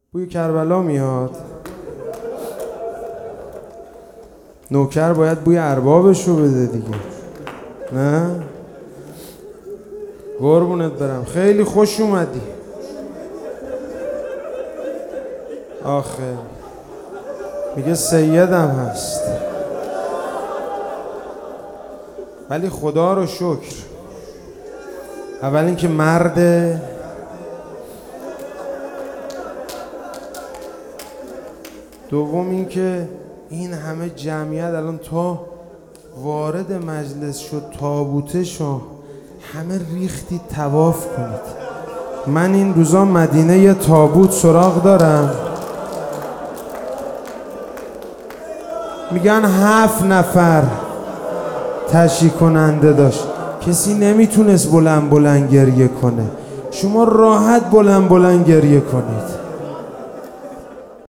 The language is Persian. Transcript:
بوی کربلا میاد. نوکر باید بوی اربابشو بده دیگه، نه؟ قربونت برم، خیلی خوش اومدی. آخه میگه سیدم هست، ولی خدا رو شکر، اول اینکه مرده، دوم اینکه این همه جمعیت الان تا وارد مجلس شد، تابوته شد، همه ریختید طواف کنید. من این روزا مدینه یه تابوت سراغ دارم، میگن 7 نفر تشییع کننده داشت، کسی نمیتونست بلند بلند گریه کنه. شما راحت بلند بلند گریه کنید.